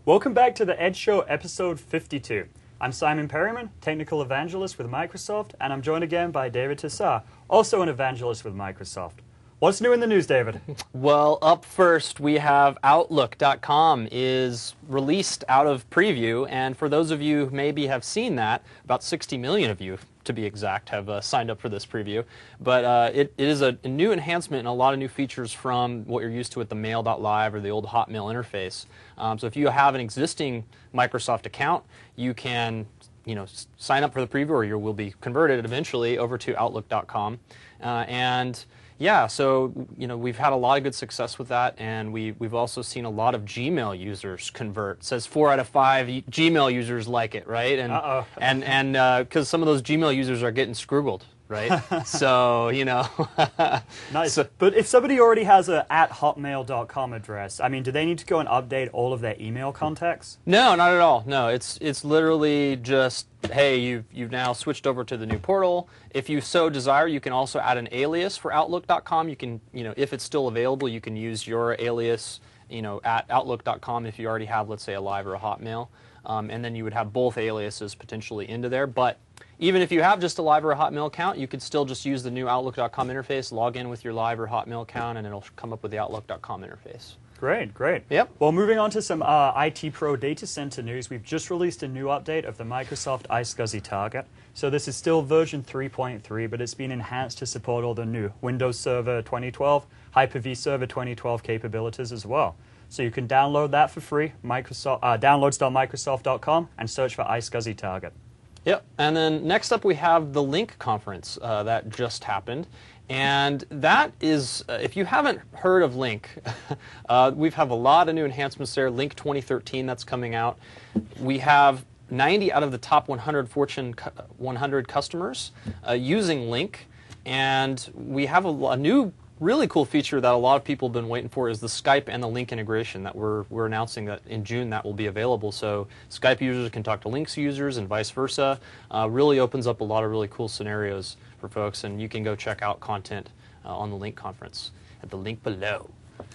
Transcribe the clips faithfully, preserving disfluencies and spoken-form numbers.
Welcome back to the Ed Show episode fifty-two. I'm Simon Perryman, Technical Evangelist with Microsoft, and I'm joined again by David Tassar, also an evangelist with Microsoft. What's new in the news, David? Well, up first, we have Outlook dot com is released out of preview, and for those of you who maybe have seen that, about sixty million of you, to be exact, have uh, signed up for this preview. But uh, it, it is a, a new enhancement and a lot of new features from what you're used to with the Mail dot live or the old Hotmail interface. Um, so if you have an existing Microsoft account, you can you know, sign up for the preview, or you will be converted eventually over to Outlook dot com. Uh, and yeah, so you know we've had a lot of good success with that, and we we've also seen a lot of Gmail users convert. It says four out of five Gmail users like it, right? And Uh-oh. and and because uh, some of those Gmail users are getting scroogled, right? So you know. Nice. So, but if somebody already has a at hotmail dot com address, I mean, do they need to go and update all of their email contacts? No, not at all. No, it's it's literally just, hey, you've you've now switched over to the new portal. If you so desire, you can also add an alias for Outlook dot com. You can, you know, if it's still available, you can use your alias, you know, at Outlook dot com if you already have, let's say, a Live or a Hotmail, um, and then you would have both aliases potentially into there. But even if you have just a Live or a Hotmail account, you could still just use the new Outlook dot com interface, log in with your Live or Hotmail account, and it'll come up with the Outlook dot com interface. Great, great. Yep. Well, moving on to some uh, I T Pro data center news, we've just released a new update of the Microsoft iSCSI Target. So this is still version three point three, but it's been enhanced to support all the new Windows Server twenty twelve, Hyper-V Server twenty twelve capabilities as well. So you can download that for free, Microsoft, uh, downloads dot microsoft dot com, and search for iSCSI Target. Yep, and then next up we have the Lync conference uh, that just happened. And that is, uh, if you haven't heard of Lync, uh, we have a lot of new enhancements there. Lync twenty thirteen, that's coming out. We have ninety out of the top one hundred Fortune one hundred customers uh, using Lync. And we have a, a new really cool feature that a lot of people have been waiting for is the Skype and the Lync integration that we're, we're announcing that in June that will be available. So Skype users can talk to Lync users and vice versa. Uh, really opens up a lot of really cool scenarios for folks, and you can go check out content uh, on the Lync conference at the link below.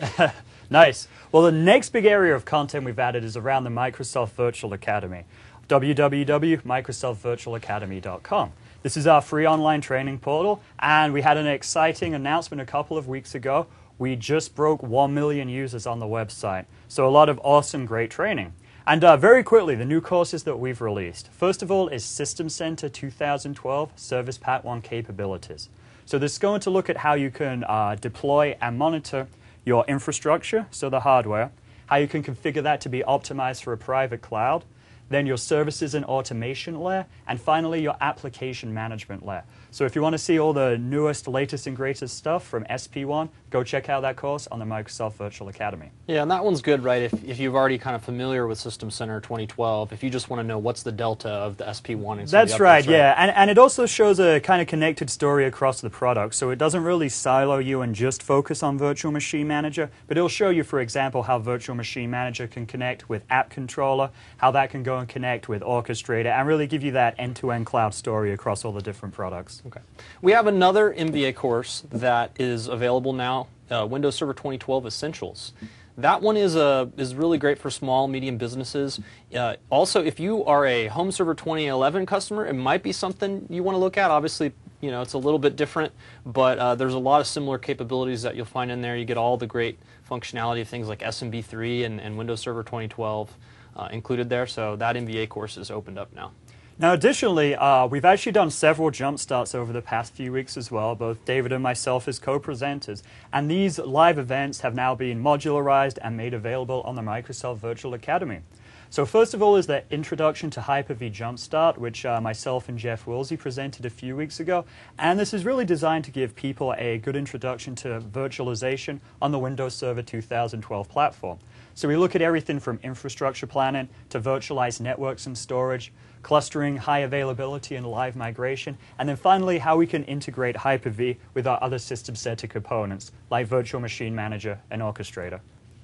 Nice. Well, the next big area of content we've added is around the Microsoft Virtual Academy, w w w dot microsoft virtual academy dot com. This is our free online training portal, and we had an exciting announcement a couple of weeks ago. We just broke one million users on the website, so a lot of awesome, great training. And uh, very quickly, the new courses that we've released. First of all is System Center two thousand twelve Service Pack one capabilities. So this is going to look at how you can uh, deploy and monitor your infrastructure, so the hardware, how you can configure that to be optimized for a private cloud, then your services and automation layer, and finally your application management layer. So if you want to see all the newest, latest, and greatest stuff from S P one, go check out that course on the Microsoft Virtual Academy. Yeah, and that one's good, right? If, if you've already kind of familiar with System Center twenty twelve, if you just want to know what's the delta of the S P one and some of the That's updates, right, right? yeah. And, and it also shows a kind of connected story across the product. So it doesn't really silo you and just focus on Virtual Machine Manager, but it'll show you, for example, how Virtual Machine Manager can connect with App Controller, how that can go and connect with Orchestrator, and really give you that end-to-end cloud story across all the different products. Okay. We have another M V A course that is available now, uh, Windows Server twenty twelve Essentials. That one is a is really great for small, medium businesses. Uh, also, if you are a Home Server twenty eleven customer, it might be something you want to look at. Obviously, you know, it's a little bit different, but uh, there's a lot of similar capabilities that you'll find in there. You get all the great functionality of things like S M B three and, and Windows Server twenty twelve uh, included there. So that M V A course is opened up now. Now, additionally, uh, we've actually done several jump starts over the past few weeks as well, both David and myself as co-presenters. And these live events have now been modularized and made available on the Microsoft Virtual Academy. So first of all is the Introduction to Hyper-V Jumpstart, which uh, myself and Jeff Wilsey presented a few weeks ago. And this is really designed to give people a good introduction to virtualization on the Windows Server two thousand twelve platform. So we look at everything from infrastructure planning to virtualized networks and storage, clustering, high availability, and live migration, and then finally how we can integrate Hyper-V with our other System Center components like Virtual Machine Manager and Orchestrator.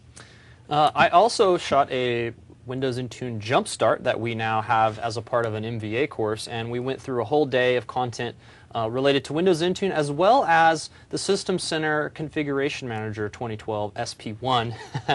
Uh, I also shot a Windows Intune Jumpstart that we now have as a part of an M V A course, and we went through a whole day of content uh, related to Windows Intune, as well as the System Center Configuration Manager twenty twelve S P one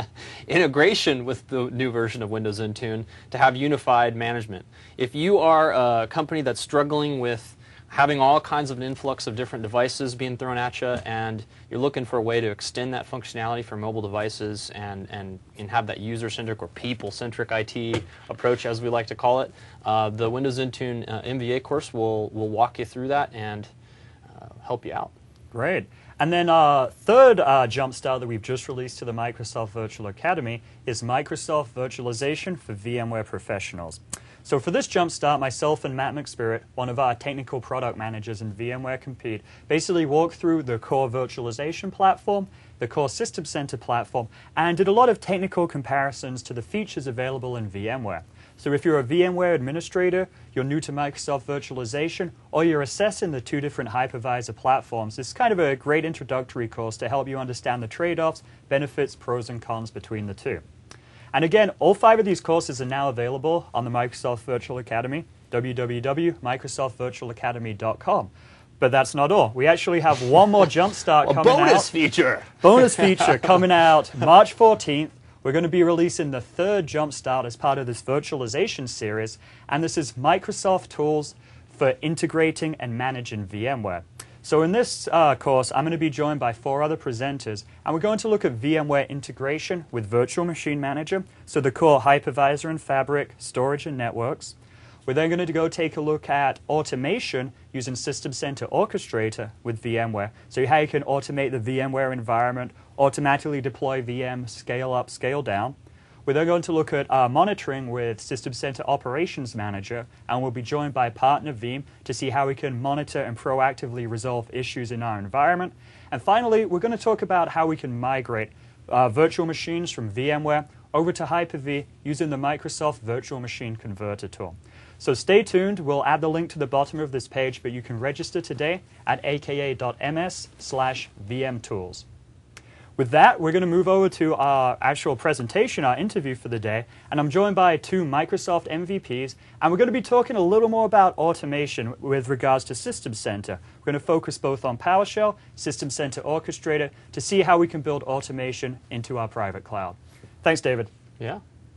integration with the new version of Windows Intune to have unified management. If you are a company that's struggling with having all kinds of an influx of different devices being thrown at you, and you're looking for a way to extend that functionality for mobile devices and, and, and have that user-centric or people-centric I T approach, as we like to call it, uh, the Windows Intune uh, M V A course will, will walk you through that and uh, help you out. Great. And then our uh, third uh, jumpstart that we've just released to the Microsoft Virtual Academy is Microsoft Virtualization for VMware Professionals. So for this jumpstart, myself and Matt McSpirit, one of our technical product managers in VMware Compete, basically walked through the core virtualization platform, the core System Center platform, and did a lot of technical comparisons to the features available in VMware. So if you're a VMware administrator, you're new to Microsoft Virtualization, or you're assessing the two different hypervisor platforms, this is kind of a great introductory course to help you understand the trade-offs, benefits, pros, and cons between the two. And again, all five of these courses are now available on the Microsoft Virtual Academy, w w w dot microsoft virtual academy dot com. But that's not all. We actually have one more jumpstart coming out. A bonus feature. Bonus feature coming out March fourteenth. We're going to be releasing the third jumpstart as part of this virtualization series, and this is Microsoft tools for integrating and managing VMware. So in this uh, course, I'm going to be joined by four other presenters, and we're going to look at VMware integration with Virtual Machine Manager, so the core hypervisor and fabric, storage and networks. We're then going to go take a look at automation using System Center Orchestrator with VMware, so how you can automate the VMware environment, automatically deploy V M, scale up, scale down. We're then going to look at uh, monitoring with System Center Operations Manager, and we'll be joined by partner Veeam to see how we can monitor and proactively resolve issues in our environment. And finally, we're going to talk about how we can migrate uh, virtual machines from VMware over to Hyper-V using the Microsoft Virtual Machine Converter tool. So stay tuned. We'll add the link to the bottom of this page, but you can register today at aka dot m s slash v m tools. With that, we're going to move over to our actual presentation, our interview for the day, and I'm joined by two Microsoft M V Ps, and we're going to be talking a little more about automation with regards to System Center. We're going to focus both on PowerShell, System Center Orchestrator, to see how we can build automation into our private cloud. Thanks, David. Yeah.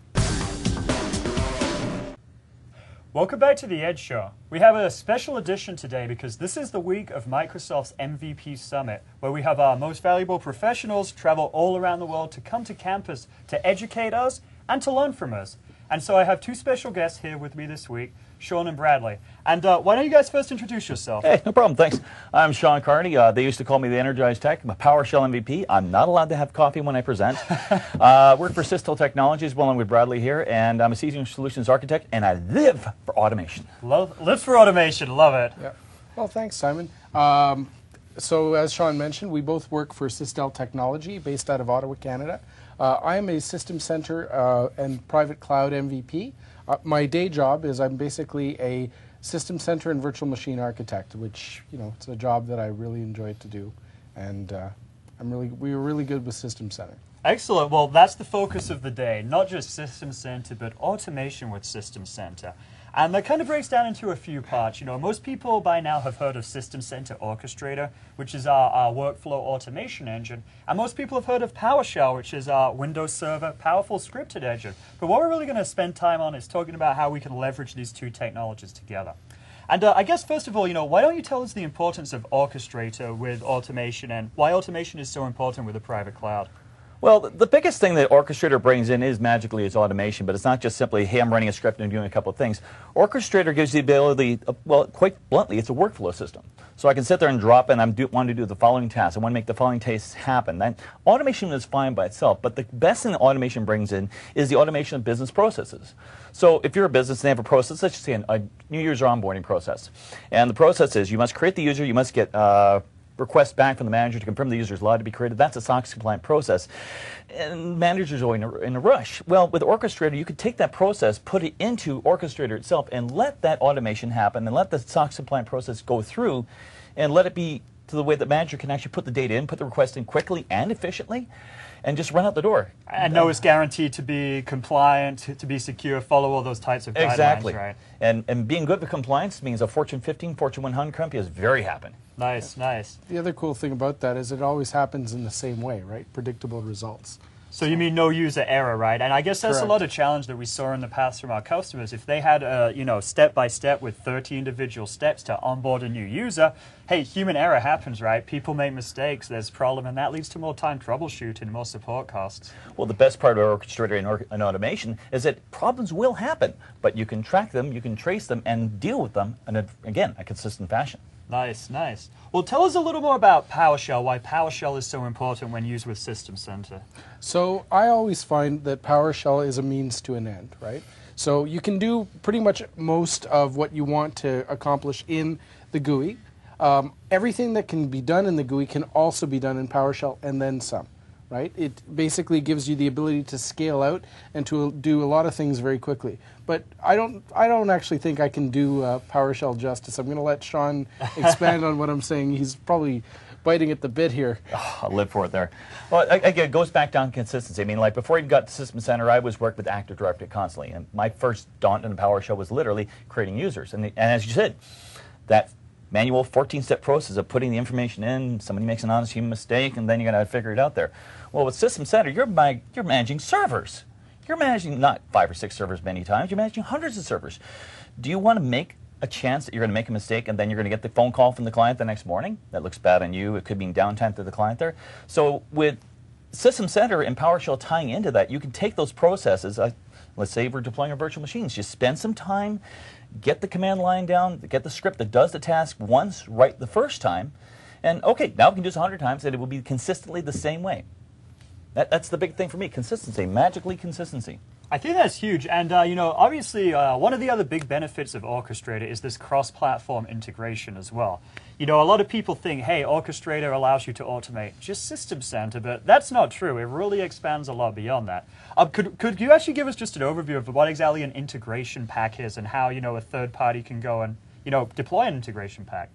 Welcome back to the Edge Show. We have a special edition today because this is the week of Microsoft's M V P Summit, where we have our most valuable professionals travel all around the world to come to campus to educate us and to learn from us. And so I have two special guests here with me this week, Sean and Bradley. And uh, why don't you guys first introduce yourself? Hey, no problem, thanks. I'm Sean Carney. Uh, they used to call me the Energized Tech. I'm a PowerShell M V P. I'm not allowed to have coffee when I present. uh, work for Systel Technologies, well, I'm with Bradley here, and I'm a seasoned solutions architect, and I live for automation. Love, live for automation, love it. Yeah. Well, thanks, Simon. Um, so as Sean mentioned, we both work for Systel Technology, based out of Ottawa, Canada. Uh, I am a System Center uh, and Private Cloud M V P. Uh, my day job is I'm basically a System Center and Virtual Machine Architect, which, you know, it's a job that I really enjoy to do, and uh, I'm really we were really good with System Center. Excellent. Well, that's the focus of the day, not just System Center, but automation with System Center. And that kind of breaks down into a few parts. You know, most people by now have heard of System Center Orchestrator, which is our, our workflow automation engine. And most people have heard of PowerShell, which is our Windows Server powerful scripted engine. But what we're really going to spend time on is talking about how we can leverage these two technologies together. And uh, I guess, first of all, you know, why don't you tell us the importance of Orchestrator with automation and why automation is so important with a private cloud? Well, the biggest thing that Orchestrator brings in is magically is automation, but it's not just simply, hey, I'm running a script and doing a couple of things. Orchestrator gives you the ability, uh, well, quite bluntly, it's a workflow system. So I can sit there and drop in, I want to do the following task. I want to make the following tasks happen. That, automation is fine by itself, but the best thing that automation brings in is the automation of business processes. So if you're a business and they have a process, let's just say an, a new user onboarding process. And the process is you must create the user, you must get uh, requests back from the manager to confirm the user is allowed to be created. That's a SOX compliant process. And managers are in a, in a rush. Well, with Orchestrator, you could take that process, put it into Orchestrator itself, and let that automation happen, and let the SOX compliant process go through, and let it be to the way that manager can actually put the data in, put the request in quickly and efficiently, and just run out the door. And know it's guaranteed to be compliant, to be secure, follow all those types of guidelines, exactly. right? And, and being good with compliance means a Fortune fifteen, Fortune one hundred company is very happy. Nice, nice. The other cool thing about that is it always happens in the same way, right? Predictable results. So you mean no user error, right? And I guess that's Correct. a lot of challenge that we saw in the past from our customers. If they had, a, you know, step by step with thirty individual steps to onboard a new user, hey, human error happens, right? People make mistakes, there's a problem, and that leads to more time troubleshooting, more support costs. Well, the best part of Orchestrator and, or and automation is that problems will happen, but you can track them, you can trace them, and deal with them in, a, again, a consistent fashion. Nice, nice. Well, tell us a little more about PowerShell, why PowerShell is so important when used with System Center. So I always find that PowerShell is a means to an end, right? So you can do pretty much most of what you want to accomplish in the G U I. Um, everything that can be done in the G U I can also be done in PowerShell and then some, right? It basically gives you the ability to scale out and to do a lot of things very quickly. But I don't, I don't actually think I can do uh, PowerShell justice. I'm going to let Sean expand on what I'm saying. He's probably biting at the bit here. Oh, I'll live for it there. Well, again, it goes back down to consistency. I mean, like before I even got to System Center, I was working with Active Directory constantly. And my first daunt in PowerShell was literally creating users. And, the, and as you said, that manual fourteen step process of putting the information in, somebody makes an honest human mistake, and then you got to figure it out there. Well, with System Center, you're, my, you're managing servers. You're managing not five or six servers many times, you're managing hundreds of servers. Do you want to make a chance that you're going to make a mistake and then you're going to get the phone call from the client the next morning? That looks bad on you. It could mean downtime to the client there. So with System Center and PowerShell tying into that, you can take those processes. Uh, let's say we're deploying our virtual machines. Just spend some time, get the command line down, get the script that does the task once right the first time, and okay, now we can do this a hundred times and it will be consistently the same way. That, that's the big thing for me, consistency, magically consistency. I think that's huge, and uh, you know, obviously, uh, one of the other big benefits of Orchestrator is this cross-platform integration as well. You know, a lot of people think, hey, Orchestrator allows you to automate just System Center, but that's not true. It really expands a lot beyond that. Uh, could could you actually give us just an overview of what exactly an integration pack is and how, you know, a third party can go and, you know, deploy an integration pack?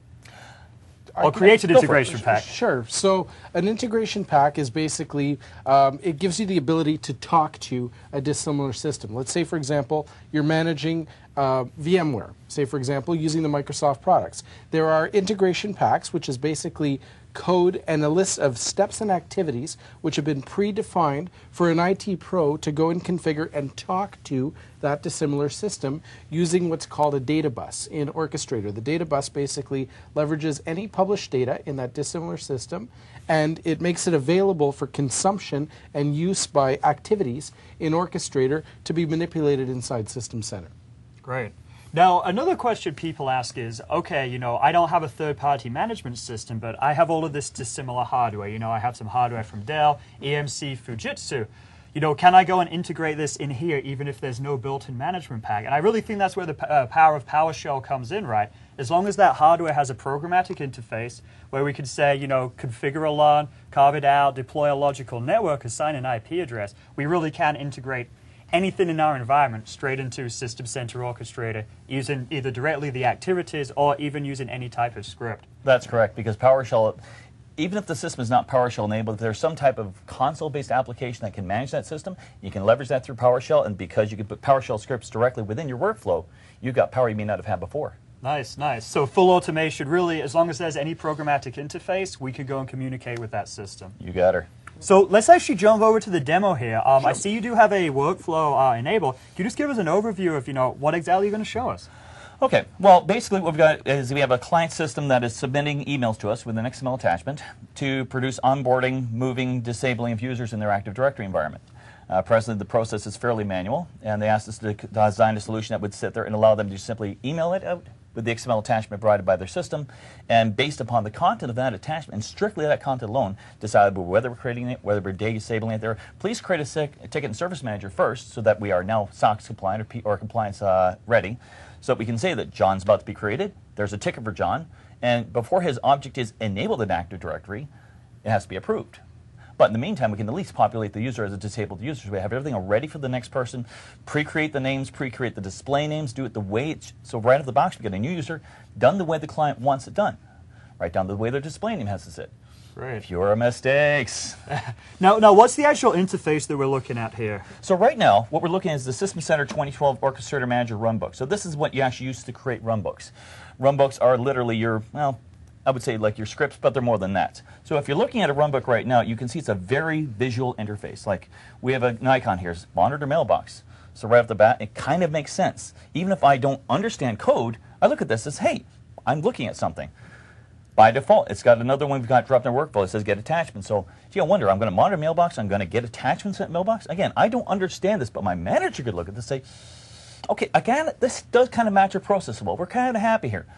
Or create an integration pack. Sure. So an integration pack is basically, um, it gives you the ability to talk to a dissimilar system. Let's say, for example, you're managing uh, VMware, say, for example, using the Microsoft products. There are integration packs, which is basically code and a list of steps and activities which have been predefined for an I T pro to go and configure and talk to that dissimilar system using what's called a data bus in Orchestrator. The data bus basically leverages any published data in that dissimilar system, and it makes it available for consumption and use by activities in Orchestrator to be manipulated inside System Center. Great. Now, another question people ask is, okay, you know, I don't have a third-party management system, but I have all of this dissimilar hardware. You know, I have some hardware from Dell, E M C, Fujitsu. You know, can I go and integrate this in here even if there's no built-in management pack? And I really think that's where the uh, power of PowerShell comes in, right? As long as that hardware has a programmatic interface where we could say, you know, configure a LAN, carve it out, deploy a logical network, assign an I P address, we really can integrate anything in our environment straight into System Center Orchestrator using either directly the activities or even using any type of script. That's correct, because PowerShell, even if the system is not PowerShell enabled, if there's some type of console-based application that can manage that system, you can leverage that through PowerShell, and because you can put PowerShell scripts directly within your workflow, you've got power you may not have had before. Nice, nice. So full automation, really, as long as there's any programmatic interface, we could go and communicate with that system. You got her. So let's actually jump over to the demo here. Um, sure. I see you do have a workflow uh, enabled. Can you just give us an overview of, you know, what exactly you're going to show us? Okay. Well, basically what we've got is we have a client system that is submitting emails to us with an X M L attachment to produce onboarding, moving, disabling of users in their Active Directory environment. Uh, presently, the process is fairly manual, and they asked us to design a solution that would sit there and allow them to simply email it out with the X M L attachment provided by their system, and based upon the content of that attachment, and strictly that content alone, decide whether we're creating it, whether we're disabling it there. Please create a, sick, a ticket and service manager first, so that we are now S O X compliant or, P or compliance uh, ready, so that we can say that John's about to be created, there's a ticket for John, and before his object is enabled in Active Directory, it has to be approved. But in the meantime, we can at least populate the user as a disabled user. So we have everything ready for the next person, pre-create the names, pre-create the display names, do it the way it's, so right out of the box we get a new user, done the way the client wants it done. right down to the way their display name has to sit. Right. Fewer mistakes. Now, now, what's the actual interface that we're looking at here? So right now, what we're looking at is the System Center twenty twelve Orchestrator Manager runbook. So this is what you actually use to create runbooks. Runbooks are literally your, well, I would say like your scripts, but they're more than that. So if you're looking at a runbook right now, you can see it's a very visual interface. Like we have an icon here, it's monitor mailbox. So right off the bat, it kind of makes sense. Even if I don't understand code, I look at this as, hey, I'm looking at something. By default, it's got another one we've got dropped in our workflow. It says get attachments. So, gee, I wonder, I'm going to monitor mailbox. I'm going to get attachments at mailbox. Again, I don't understand this, but my manager could look at this and say, okay, again, this does kind of match your process well. We're kind of happy here.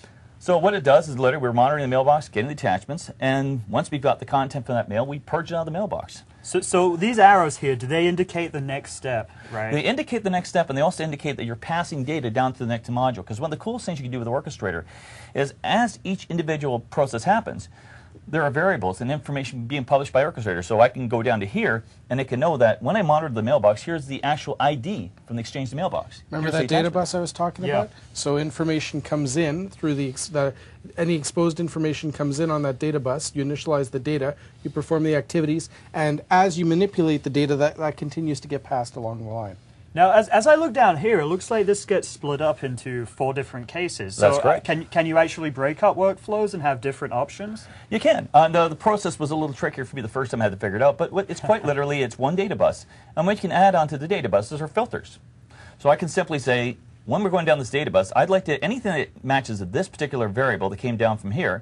So what it does is literally we're monitoring the mailbox, getting the attachments, and once we've got the content from that mail, we purge it out of the mailbox. So, so these arrows here, do they indicate the next step, right? They indicate the next step, and they also indicate that you're passing data down to the next module. Because one of the coolest things you can do with Orchestrator is as each individual process happens, there are variables and information being published by Orchestrator. So I can go down to here, and it can know that when I monitor the mailbox, here's the actual I D from the exchange to mailbox. Remember Here's that the data attachment. bus I was talking Yeah. about? So information comes in through the, ex the, any exposed information comes in on that data bus, you initialize the data, you perform the activities, and as you manipulate the data, that, that continues to get passed along the line. Now, as, as I look down here, it looks like this gets split up into four different cases. So, That's correct. Uh, can, can you actually break up workflows and have different options? You can. Uh, the, the process was a little trickier for me the first time I had to figure it out, but what, it's quite literally, it's one data bus. And what you can add onto the data buses are filters. So I can simply say, when we're going down this data bus, I'd like to, anything that matches this particular variable that came down from here,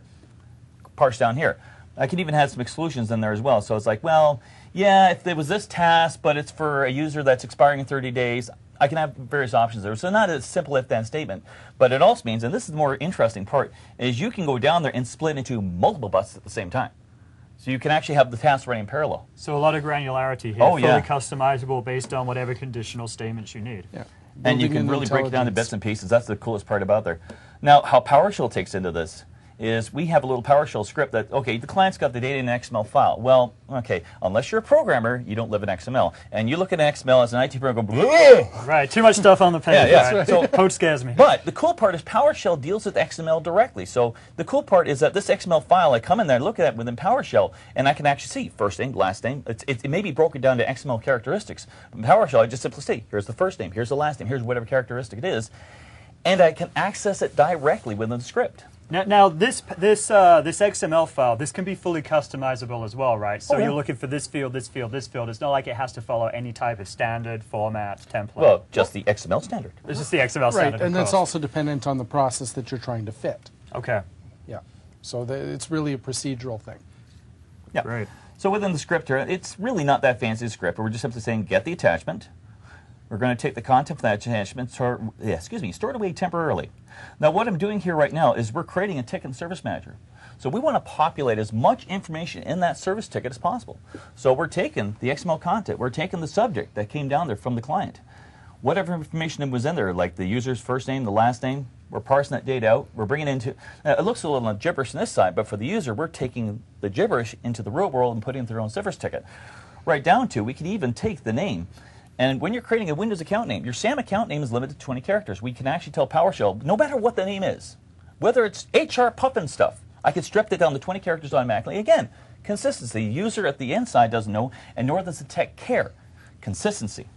parse down here. I can even have some exclusions in there as well. So it's like, well, yeah, if there was this task, but it's for a user that's expiring in thirty days, I can have various options there. So not a simple if-then statement, but it also means, and this is the more interesting part, is you can go down there and split into multiple buses at the same time. So you can actually have the tasks running in parallel. So a lot of granularity here, Oh, fully yeah. customizable based on whatever conditional statements you need. Yeah. And you Building can in really break it down to intelligence. bits and pieces. That's the coolest part about there. Now, how PowerShell takes into this is we have a little PowerShell script that, okay, the client's got the data in an X M L file. Well, okay, unless you're a programmer, you don't live in X M L. And you look at X M L as an I T programmer, go, "Bleh!" Right, too much stuff on the page. Yeah, yeah. Right? So- Code scares me. But the cool part is PowerShell deals with X M L directly. So the cool part is that this X M L file, I come in there and look at it within PowerShell, and I can actually see first name, last name. It's, it, it may be broken down to X M L characteristics. In PowerShell, I just simply say, here's the first name, here's the last name, here's whatever characteristic it is, and I can access it directly within the script. Now, now this this uh, this X M L file, this can be fully customizable as well, right? So Oh, yeah. you're looking for this field, this field, this field. It's not like it has to follow any type of standard format template. Well, just the X M L standard. It's just the X M L Right, standard. and of that's course. also dependent on the process that you're trying to fit. Okay, Yeah. So the, it's really a procedural thing. Yeah. great. So within the script here, it's really not that fancy a script. We're just simply saying get the attachment. We're going to take the content from that attachment, store, yeah, excuse me, store it away temporarily. Now what I'm doing here right now is we're creating a ticket and service manager. So we want to populate as much information in that service ticket as possible. So we're taking the X M L content, we're taking the subject that came down there from the client. Whatever information that was in there, like the user's first name, the last name, we're parsing that data out. We're bringing it into, now it looks a little gibberish on this side, but for the user, we're taking the gibberish into the real world and putting it in their own service ticket. Right down to, we can even take the name. And when you're creating a Windows account name, your SAM account name is limited to twenty characters. We can actually tell PowerShell, no matter what the name is, whether it's H R Puffin stuff, I can strip it down to twenty characters automatically. Again, consistency. The user at the inside doesn't know, and nor does the tech care. Consistency.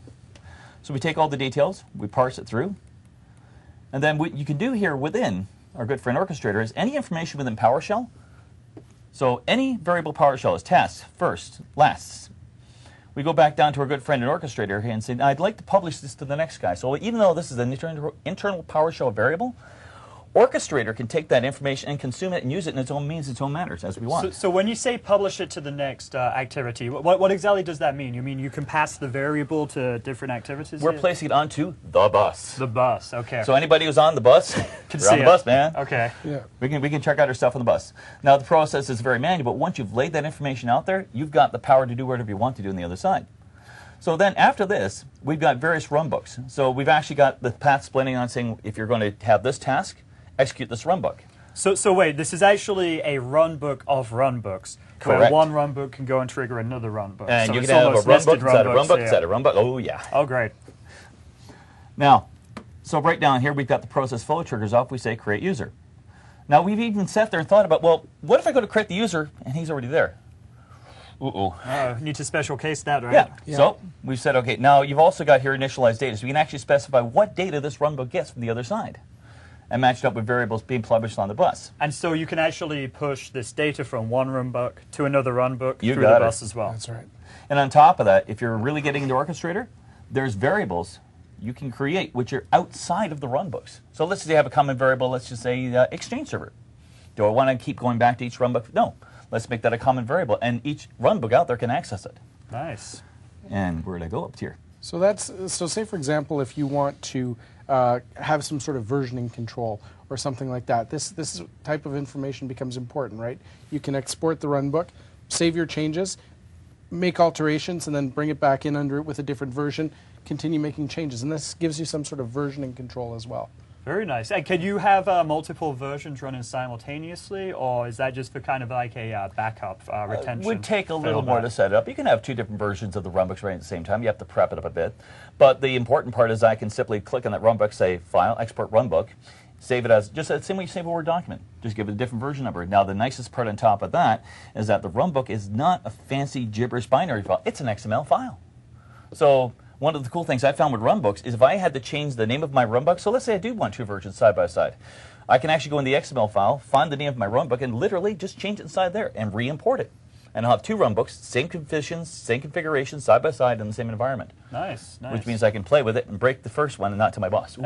So we take all the details, we parse it through, and then what you can do here within our good friend Orchestrator is any information within PowerShell. So any variable PowerShell is tasks, first, lasts. We go back down to our good friend in Orchestrator and say, I'd like to publish this to the next guy. So even though this is an internal, internal PowerShell variable, Orchestrator can take that information and consume it and use it in its own means, its own manners, as we want. So, so when you say publish it to the next uh, activity, what, what exactly does that mean? You mean you can pass the variable to different activities? We're here? placing it onto the bus. The bus, okay. So anybody who's on the bus, Can you're see on the it. bus, man. Okay. Yeah. We can, we can check out our stuff on the bus. Now, the process is very manual, but once you've laid that information out there, you've got the power to do whatever you want to do on the other side. So then after this, we've got various runbooks. So we've actually got the path splitting on saying, if you're going to have this task, execute this runbook. So, so wait, this is actually a runbook of runbooks. Where Correct. one runbook can go and trigger another runbook. And so you it's can have a almost runbook nested inside a runbooks, runbook yeah. inside a runbook. Oh, yeah. Oh, great. Now, so right down here, we've got the process flow triggers off. We say create user. Now, we've even sat there and thought about, well, what if I go to create the user and he's already there? Uh-oh. Uh, need to special case that, right? Yeah. Yeah. So we've said, okay, now you've also got here initialized data. So we can actually specify what data this runbook gets from the other side and match it up with variables being published on the bus. And so you can actually push this data from one runbook to another runbook You through the got it. bus as well. That's right. And on top of that, if you're really getting into Orchestrator, there's variables you can create which are outside of the runbooks. So let's say you have a common variable, let's just say uh, Exchange server. Do I want to keep going back to each runbook? No. Let's make that a common variable, and each runbook out there can access it. Nice. And where did I go up here? So that's so. Say for example, if you want to uh, have some sort of versioning control or something like that, this this type of information becomes important, right? You can export the runbook, save your changes, make alterations, and then bring it back in under it with a different version. Continue making changes, and this gives you some sort of versioning control as well. Very nice. And can you have uh, multiple versions running simultaneously, or is that just for kind of like a uh, backup uh, retention? It would take a little failback? more to set it up. You can have two different versions of the runbooks running at the same time. You have to prep it up a bit. But the important part is I can simply click on that runbook, say File, Export Runbook, save it as just the same way you save a Word document. Just give it a different version number. Now, the nicest part on top of that is that the runbook is not a fancy gibberish binary file. It's an X M L file. So one of the cool things I found with runbooks is if I had to change the name of my runbook, so let's say I do want two versions side by side, I can actually go in the X M L file, find the name of my runbook, and literally just change it inside there and re-import it. And I'll have two runbooks, same configurations, same configuration, side by side in the same environment. Nice, nice. Which means I can play with it and break the first one and not to my boss.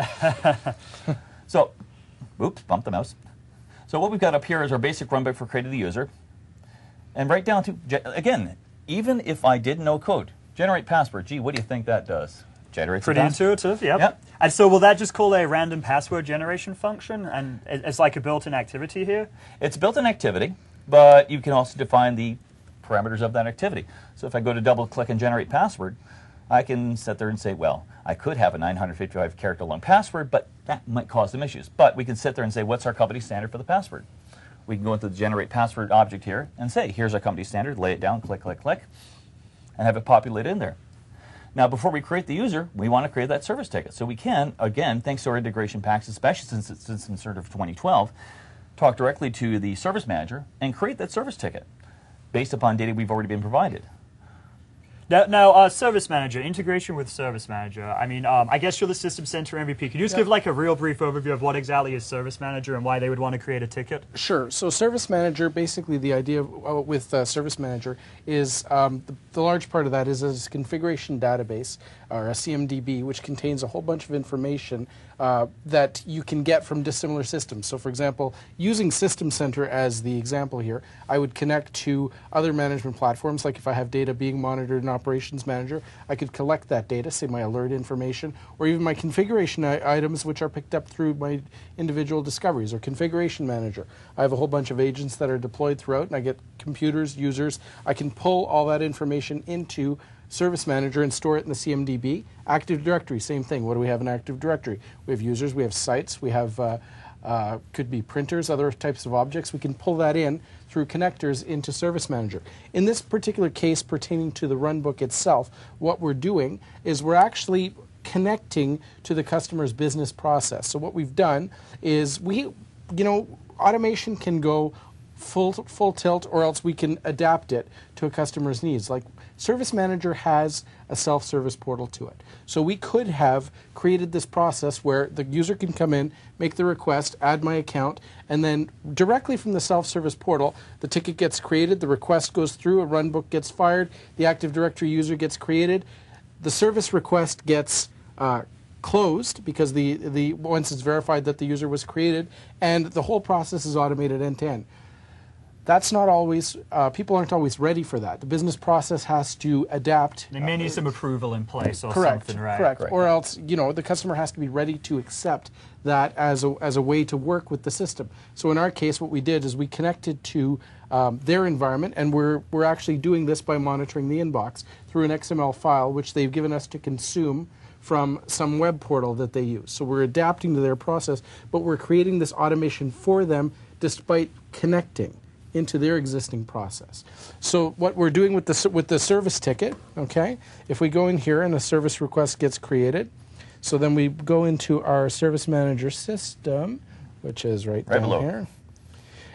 So, oops, bump the mouse. So what we've got up here is our basic runbook for creating the user. And right down to, again, even if I didn't know code, generate password. Gee, what do you think that does? Generates Pretty a password. intuitive, yep. Yep. And so will that just call a random password generation function, and it- it's like a built-in activity here? It's built-in activity, but you can also define the parameters of that activity. So if I go to double-click and generate password, I can sit there and say, well, I could have a nine hundred fifty-five character long password, but that might cause some issues. But we can sit there and say, what's our company standard for the password? We can go into the generate password object here and say, here's our company standard, lay it down, click, click, click, and have it populate in there. Now, before we create the user, we want to create that service ticket. So we can, again, thanks to our integration packs, especially since it's since in sort of twenty twelve, talk directly to the service manager and create that service ticket based upon data we've already been provided. Now, now uh, Service Manager, integration with Service Manager. I mean, um, I guess you're the System Center M V P. Could you just Yeah. give like a real brief overview of what exactly is Service Manager and why they would want to create a ticket? Sure. So Service Manager, basically the idea of, uh, with uh, Service Manager is um, the, the large part of that is a configuration database, or a C M D B, which contains a whole bunch of information uh, that you can get from dissimilar systems. So for example, using System Center as the example here, I would connect to other management platforms, like if I have data being monitored in Operations Manager, I could collect that data, say my alert information, or even my configuration I items which are picked up through my individual discoveries, or Configuration Manager. I have a whole bunch of agents that are deployed throughout, and I get computers, users. I can pull all that information into Service Manager and store it in the C M D B. Active Directory, same thing. What do we have in Active Directory? We have users, we have sites, we have uh, uh, could be printers, other types of objects. We can pull that in through connectors into Service Manager. In this particular case pertaining to the runbook itself, what we're doing is we're actually connecting to the customer's business process. So what we've done is we, you know, automation can go full full tilt, or else we can adapt it to a customer's needs. Like Service Manager has a self-service portal to it. So we could have created this process where the user can come in, make the request, add my account, and then directly from the self-service portal, the ticket gets created, the request goes through, a runbook gets fired, the Active Directory user gets created, the service request gets uh, closed because the, the once it's verified that the user was created, and the whole process is automated end-to-end. That's not always, uh, people aren't always ready for that. The business process has to adapt. They may need some approval in place or Correct, something, right? correct. Correct. Or else, you know, the customer has to be ready to accept that as a, as a way to work with the system. So in our case, what we did is we connected to um, their environment, and we're, we're actually doing this by monitoring the inbox through an X M L file, which they've given us to consume from some web portal that they use. So we're adapting to their process, but we're creating this automation for them despite connecting into their existing process. So what we're doing with the, with the service ticket, okay, if we go in here and a service request gets created, so then we go into our Service Manager system, which is right, Right down below. here.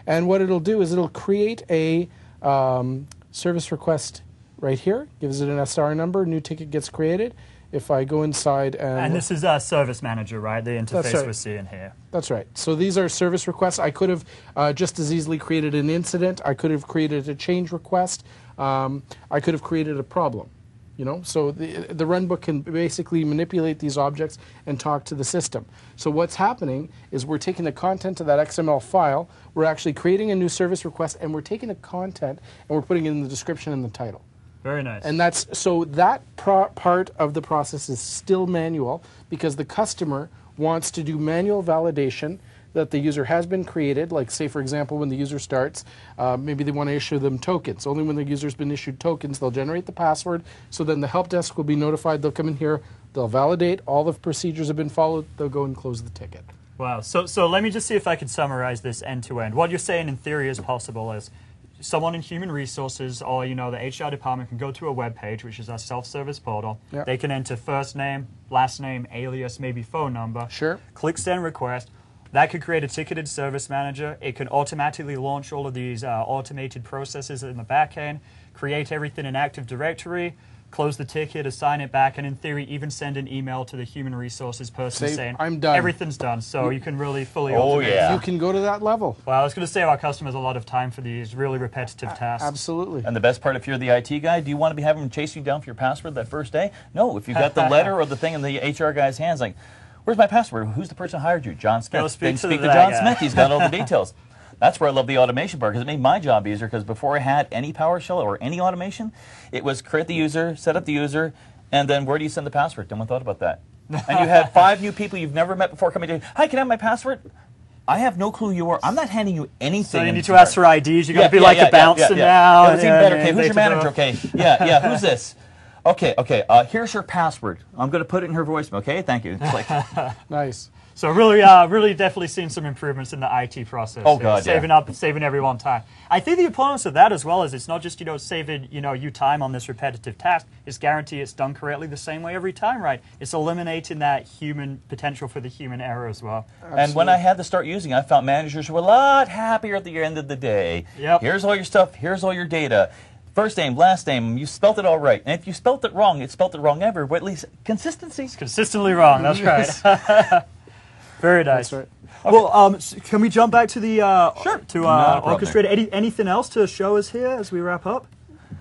And what it'll do is it'll create a um, service request right here, gives it an S R number, new ticket gets created. If I go inside and... And this is our service manager, right? The interface right. we're seeing here. That's right. So these are service requests. I could have uh, just as easily created an incident. I could have created a change request. Um, I could have created a problem. You know, so the, the runbook can basically manipulate these objects and talk to the system. So what's happening is we're taking the content of that X M L file, we're actually creating a new service request, and we're taking the content and we're putting it in the description and the title. Very nice. And that's, so that pro part of the process is still manual because the customer wants to do manual validation that the user has been created. Like, say, for example, when the user starts, uh, maybe they want to issue them tokens. Only when the user's been issued tokens, they'll generate the password. So then the help desk will be notified. They'll come in here, they'll validate, all the procedures have been followed, they'll go and close the ticket. Wow. So, so let me just see if I can summarize this end to end. What you're saying in theory is possible is someone in human resources or, you know, the H R department can go to a web page, which is our self-service portal. Yep. They can enter first name, last name, alias, maybe phone number. Sure. Click send request. That could create a ticketed service manager. It can automatically launch all of these uh, automated processes in the back end, create everything in Active Directory, close the ticket, assign it back, and in theory even send an email to the human resources person Say, saying, I'm done. Everything's done. So you can really fully Oh, automate. yeah. You can go to that level. Well, I was going to save our customers a lot of time for these really repetitive tasks. Absolutely. And the best part, if you're the I T guy, do you want to be having them chase you down for your password that first day? No, if you've got the letter or the thing in the H R guy's hands, like, where's my password? Who's the person who hired you? John Smith. Go speak Then to speak to that John guy. Smith. He's got all the details. That's where I love the automation part because it made my job easier because before I had any PowerShell or any automation, it was create the user, set up the user, and then where do you send the password? No one thought about that. And you had five new people you've never met before coming to, hi, can I have my password? I have no clue who you are. I'm not handing you anything. So you in need to return. ask for I Ds. You've got Yeah, to be yeah, like yeah, a bouncer yeah, yeah, now. Yeah, it's even and- better. and Okay, who's date your of manager? birth. Okay, yeah, yeah, who's this? Okay, okay, uh, here's her password. I'm going to put it in her voicemail, okay? Thank you. It's like, Nice. So really, uh, really definitely seen some improvements in the I T process. Oh, here, God, yeah. saving up, saving everyone time. I think the importance of that as well is it's not just, you know, saving, you know, you time on this repetitive task. It's guarantee it's done correctly the same way every time, right? It's eliminating that human potential for the human error as well. and when I had to start using it, I found managers were a lot happier at the end of the day. Yep. Here's all your stuff. Here's all your data. First name, last name, you spelt it all right. And if you spelt it wrong, it spelt it wrong ever, but at least consistency. Consistently wrong. That's right. Very nice. That's right. Well, um, s- can we jump back to the uh, Sure. to Not uh, a problem. Orchestrator? Any, anything else to show us here as we wrap up?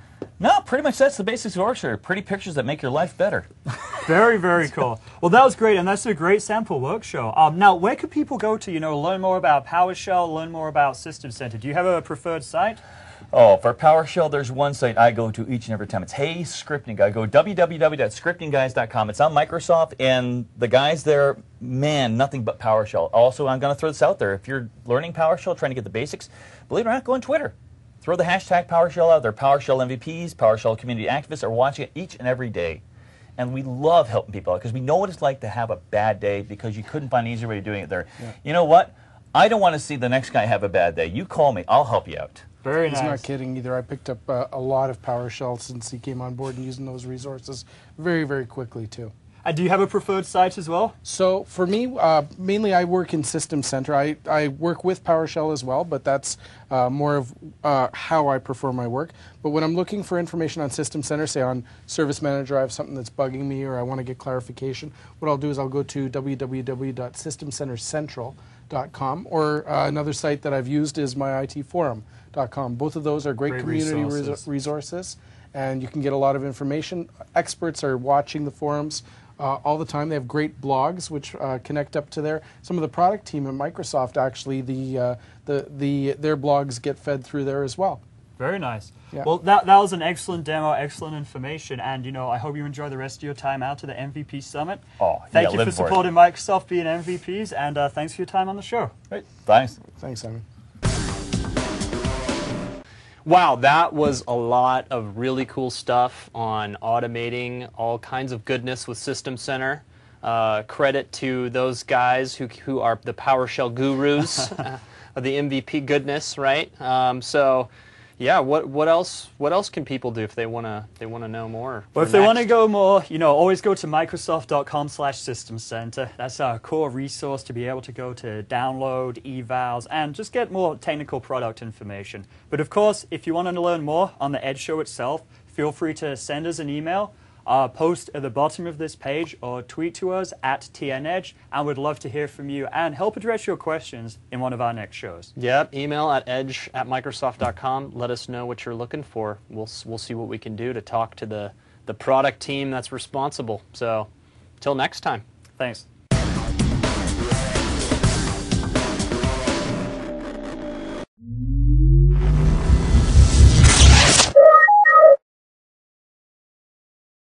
No, pretty much that's the basics of Orchestrator. Pretty pictures that make your life better. Very, very cool. Well, that was great, and that's a great sample work show. Um, now, where could people go to, you know, learn more about PowerShell, learn more about System Center? Do you have a preferred site? Oh, for PowerShell, there's one site I go to each and every time. It's Hey Scripting Guy. Go w w w dot scripting guys dot com. It's on Microsoft, and the guys there, man, nothing but PowerShell. Also, I'm going to throw this out there. If you're learning PowerShell, trying to get the basics, believe it or not, go on Twitter. Throw the hashtag PowerShell out there. PowerShell M V Ps, PowerShell community activists are watching it each and every day. And we love helping people out because we know what it's like to have a bad day because you couldn't find an easier way of doing it there. Yeah. You know what? I don't want to see the next guy have a bad day. You call me. I'll help you out. Very He's nice. not kidding either. I picked up uh, a lot of PowerShell since he came on board and using those resources very, very quickly too. Uh, do you have a preferred site as well? So for me, uh, mainly I work in System Center. I, I work with PowerShell as well, but that's uh, more of uh, how I prefer my work. But when I'm looking for information on System Center, say on Service Manager, I have something that's bugging me or I want to get clarification, what I'll do is I'll go to w w w dot system center central dot com, or uh, another site that I've used is my I T forum dot com. Both of those are great, Great community resources. resources. resources, and you can get a lot of information. Experts are watching the forums uh, all the time. They have great blogs which uh, connect up to there. Some of the product team at Microsoft, actually, the, uh, the, the, their blogs get fed through there as well. Very nice. Yeah. Well, that, that was an excellent demo, excellent information, and you know, I hope you enjoy the rest of your time out to the M V P Summit. Oh, Thank yeah, you live for for it. supporting Microsoft being M V Ps, and uh, thanks for your time on the show. Right. Thanks. Thanks, Simon. Wow, that was a lot of really cool stuff on automating all kinds of goodness with System Center. Uh, credit to those guys who, who are the PowerShell gurus of the M V P goodness, right? Um, so, Yeah. What what else what else can people do if they wanna they wanna know more? Well, for if they want to next? go more, you know, always go to Microsoft dot com slash System Center. That's our core resource to be able to go to download, evals, and just get more technical product information. But of course, if you want to learn more on the Edge Show itself, feel free to send us an email, uh, post at the bottom of this page, or tweet to us at T N Edge, and we'd love to hear from you and help address your questions in one of our next shows. Yep. Email at edge at Microsoft dot com. Let us know what you're looking for. We'll s- we'll see what we can do to talk to the the product team that's responsible. So, till next time. Thanks.